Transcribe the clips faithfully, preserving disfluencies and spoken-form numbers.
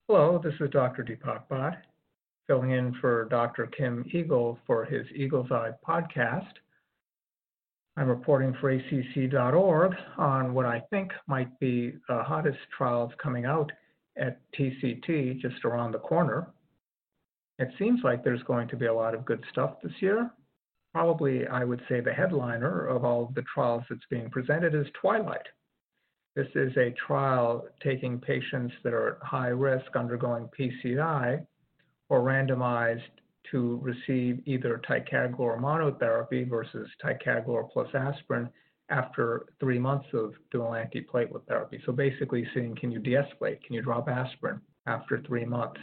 Hello, this is Doctor Deepak Bhatt, filling in for Doctor Kim Eagle for his Eagle's Eye podcast. I'm reporting for A C C dot org on what I think might be the hottest trials coming out at T C T just around the corner. It seems like there's going to be a lot of good stuff this year. Probably, I would say the headliner of all the trials that's being presented is Twilight. This is a trial taking patients that are at high risk undergoing P C I or randomized to receive either ticagrelor monotherapy versus ticagrelor plus aspirin after three months of dual antiplatelet therapy. So basically seeing, can you de-escalate? Can you drop aspirin after three months?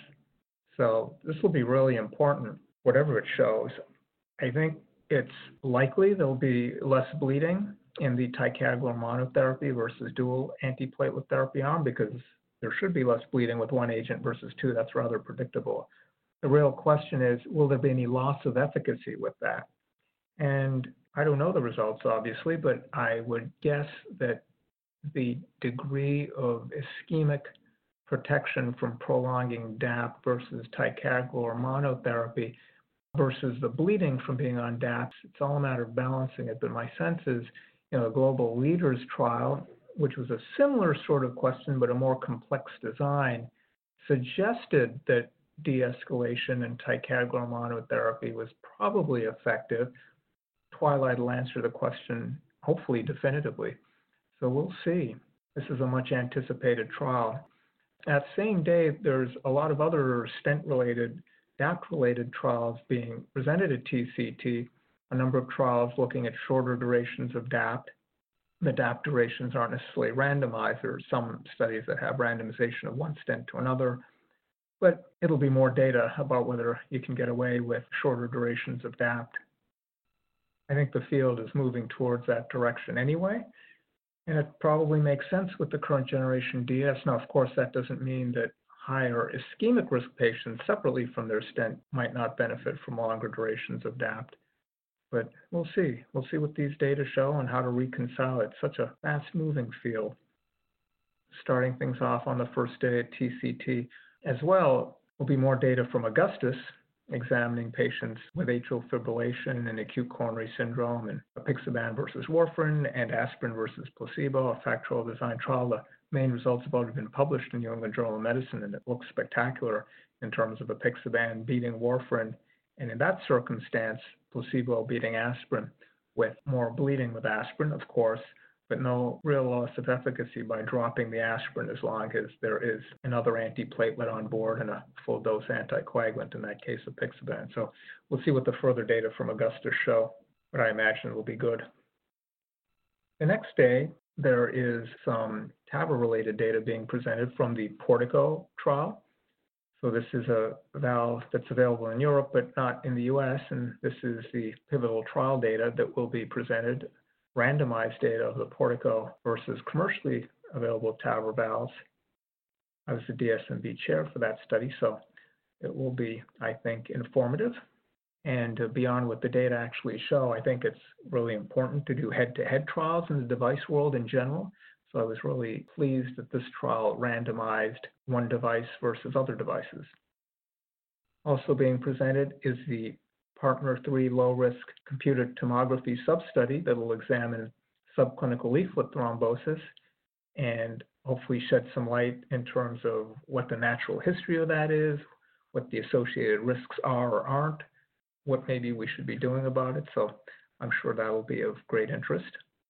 So this will be really important, whatever it shows. I think it's likely there'll be less bleeding in the ticagrelor monotherapy versus dual antiplatelet therapy arm because there should be less bleeding with one agent versus two. That's rather predictable. The real question is, will there be any loss of efficacy with that? And I don't know the results, obviously, but I would guess that the degree of ischemic protection from prolonging D A P versus ticagrelor monotherapy versus the bleeding from being on D A Ps, it's all a matter of balancing it. But my sense is, you know, the Global Leaders trial, which was a similar sort of question but a more complex design, suggested that de-escalation and ticagrelor monotherapy was probably effective. Twilight will answer the question, hopefully definitively. So we'll see. This is a much anticipated trial. That same day, there's a lot of other stent-related, D A P-related trials being presented at T C T, a number of trials looking at shorter durations of D A P. The D A P durations aren't necessarily randomized. There are some studies that have randomization of one stent to another, but it'll be more data about whether you can get away with shorter durations of D A P. I think the field is moving towards that direction anyway, and it probably makes sense with the current generation D S. Now, of course, that doesn't mean that higher ischemic risk patients separately from their stent might not benefit from longer durations of D A P. But we'll see. We'll see what these data show and how to reconcile it. Such a fast-moving field. Starting things off on the first day at T C T as well will be more data from Augustus, examining patients with atrial fibrillation and acute coronary syndrome, and apixaban versus warfarin and aspirin versus placebo, a factorial design trial. The main results have already been published in New England Journal of Medicine, and it looks spectacular in terms of apixaban beating warfarin, and in that circumstance, placebo beating aspirin, with more bleeding with aspirin, of course, but no real loss of efficacy by dropping the aspirin as long as there is another antiplatelet on board and a full dose anticoagulant, in that case apixaban. So we'll see what the further data from Augustus show, but I imagine it will be good. The next day, there is some TAVR-related data being presented from the Portico trial. So this is a valve that's available in Europe, but not in the U S, and this is the pivotal trial data that will be presented, randomized data of the Portico versus commercially available TAVR valves. I was the D S M B chair for that study, so it will be, I think, informative. And uh, beyond what the data actually show, I think it's really important to do head-to-head trials in the device world in general. So I was really pleased that this trial randomized one device versus other devices. Also being presented is the Partner three low-risk computed tomography sub-study that will examine subclinical leaflet thrombosis and hopefully shed some light in terms of what the natural history of that is, what the associated risks are or aren't, what maybe we should be doing about it. So I'm sure that will be of great interest.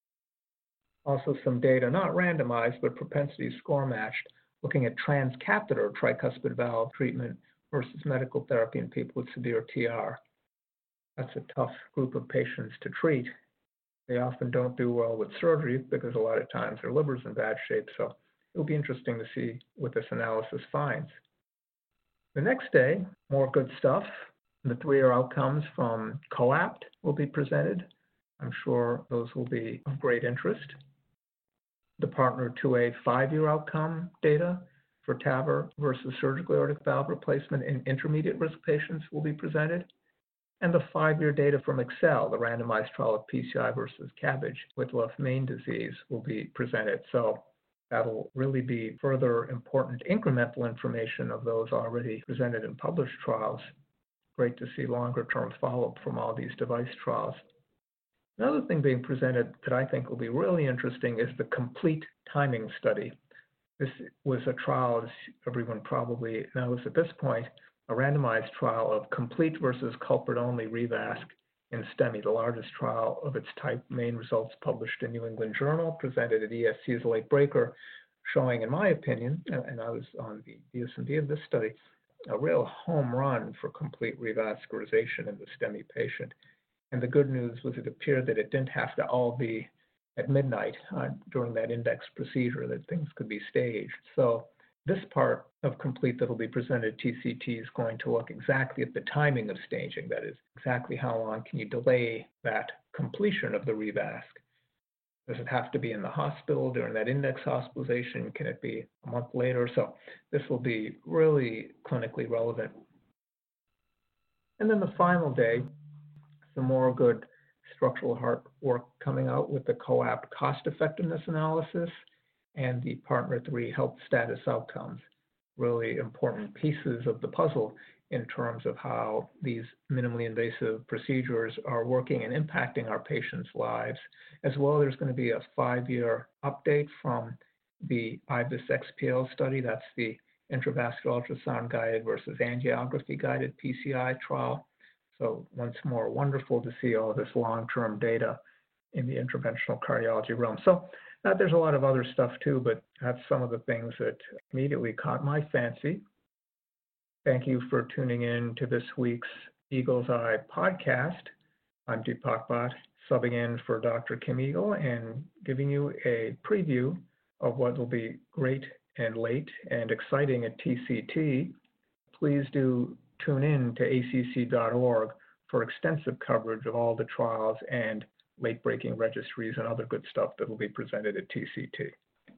Also some data, not randomized, but propensity score matched, looking at transcatheter tricuspid valve treatment versus medical therapy in people with severe T R. That's a tough group of patients to treat. They often don't do well with surgery because a lot of times their liver's in bad shape. So it'll be interesting to see what this analysis finds. The next day, more good stuff. The three-year outcomes from COAPT will be presented. I'm sure those will be of great interest. The Partner two A five-year outcome data for TAVR versus surgical aortic valve replacement in intermediate risk patients will be presented. And the five-year data from EXCEL, the randomized trial of P C I versus CABG with left main disease, will be presented. So That'll really be further important incremental information of those already presented in published trials. Great to see longer-term follow-up from all these device trials. Another thing being presented that I think will be really interesting is the complete timing study. This was a trial, as everyone probably knows at this point, a randomized trial of complete versus culprit-only revasc in STEMI, the largest trial of its type. Main results published in New England Journal, presented at E S C as a late breaker, showing, in my opinion, and I was on the D S M B of this study, a real home run for complete revascularization in the STEMI patient. And the good news was it appeared that it didn't have to all be at midnight uh, during that index procedure, that things could be staged. So this part of complete that will be presented at T C T is going to look exactly at the timing of staging. That is, exactly how long can you delay that completion of the revasc. Does it have to be in the hospital during that index hospitalization? Can it be a month later? So this will be really clinically relevant. And then the final day, some more good structural heart work coming out with the COAPT cost effectiveness analysis and the PARTNER three health status outcomes. Really important pieces of the puzzle in terms of how these minimally invasive procedures are working and impacting our patients' lives. As well, there's going to be a five-year update from the I V U S X P L study. That's the intravascular ultrasound guided versus angiography guided P C I trial. So once more, wonderful to see all this long-term data in the interventional cardiology realm. So uh, there's a lot of other stuff too, but that's some of the things that immediately caught my fancy. Thank you for tuning in to this week's Eagle's Eye podcast. I'm Deepak Bhatt, subbing in for Doctor Kim Eagle and giving you a preview of what will be great and late and exciting at T C T. Please do tune in to A C C dot org for extensive coverage of all the trials and late-breaking registries and other good stuff that will be presented at T C T.